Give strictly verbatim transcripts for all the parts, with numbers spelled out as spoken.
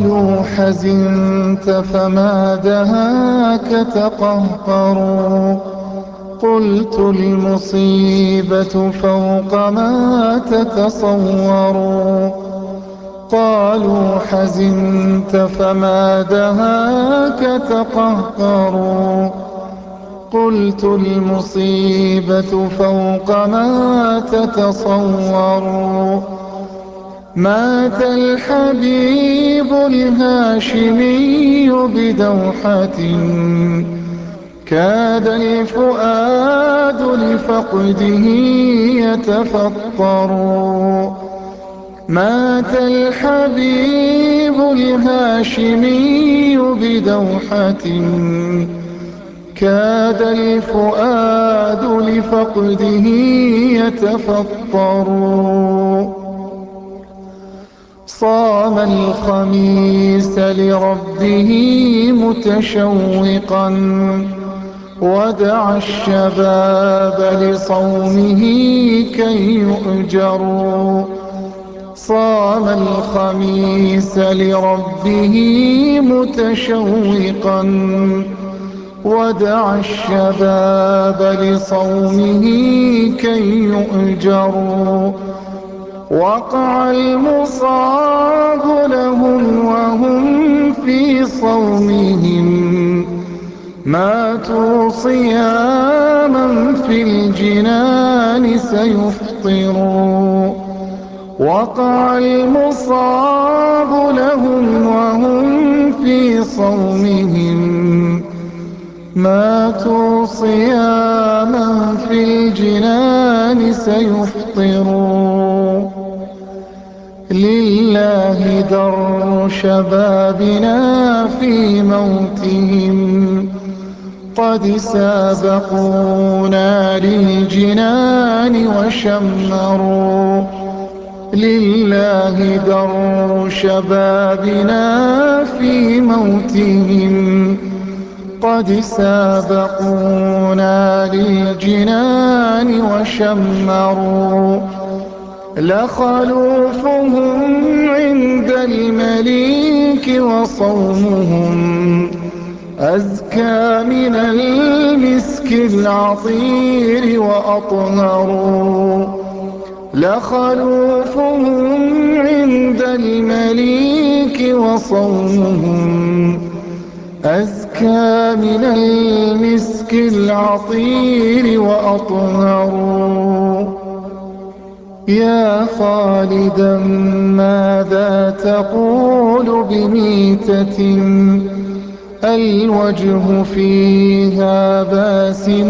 قالوا حزنت فما دهاك تقهقروا قلت المصيبة فوق ما تتصوروا قالوا حزنت فما دهاك تقهقروا قلت المصيبة فوق ما تتصوروا مات الحبيب الهاشمي بدوحة كاد الفؤاد لفقده يتفطر مات الحبيب الهاشمي بدوحة كاد الفؤاد لفقده يتفطر صام الخميس لربه متشوقا ودعا الشباب لصومه كي يؤجروا صام الخميس لربه متشوقا ودعا الشباب لصومه كي يؤجروا وقع المصاب لهم وهم في صومهم ماتوا صياما في الجنان سيفطروا وقع المصاب لهم وهم في صومهم ماتوا صياما في الجنان سيفطروا لله در شبابنا في موتهم قد سابقونا للجنان وشمروا لله در شبابنا في موتهم قد سابقونا للجنان وشمروا لخلوفهم عند المليك وصومهم أزكى من المسك العطير وأطهر لخلوفهم عند المليك وصومهم أزكى من المسك العطير وأطهر يا خالدا ماذا تقول بميتة الوجه فيها باسم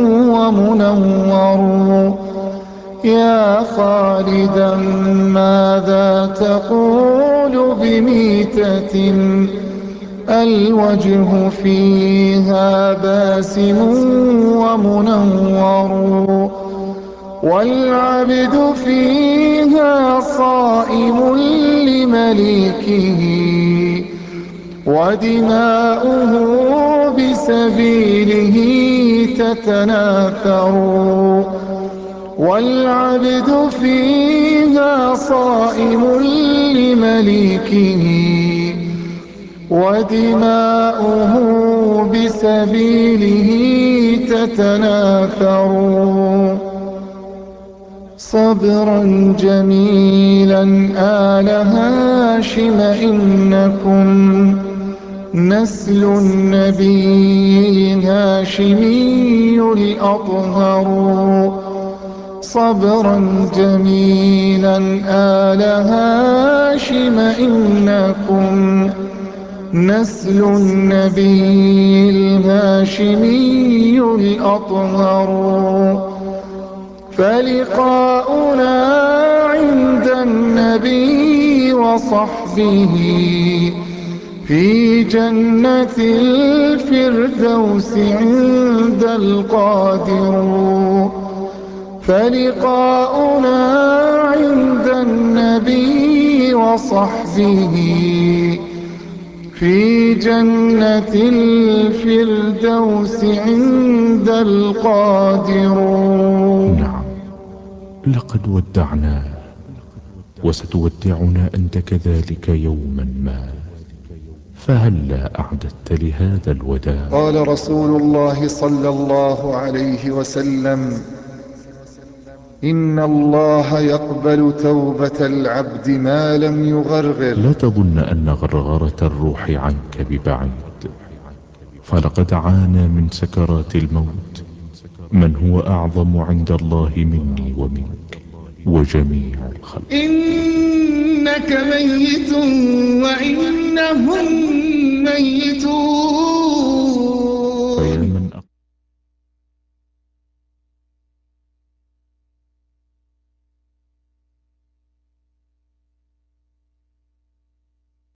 ومنور يا خالدا ماذا تقول بميتة الوجه فيها باسم ومنور والعبد فيها صائم لمليكه ودماؤه بسبيله تتناثر والعبد فيها صائم لمليكه ودماؤه بسبيله تتناثر صبرا جميلا آل هاشم إنكم نسل النبي الهاشمي الأطهر صبرا جميلا آل هاشم إنكم نسل النبي الهاشمي الأطهر فلقاؤنا عند النبي وصحبه في جنة الفردوس عند القادر فلقاؤنا عند النبي وصحبه في جنة الفردوس عند القادر. نعم، لقد ودعناه وستودعنا أنت كذلك يوما ما. فهلا أعددت لهذا الوداع؟ قال رسول الله صلى الله عليه وسلم: إن الله يقبل توبة العبد ما لم يغرغر. لا تظن أن غرغرة الروح عنك ببعيد، فلقد عانى من سكرات الموت من هو أعظم عند الله مني ومنك وجميع الخلق. إنك ميت وإنهم ميتون. فيا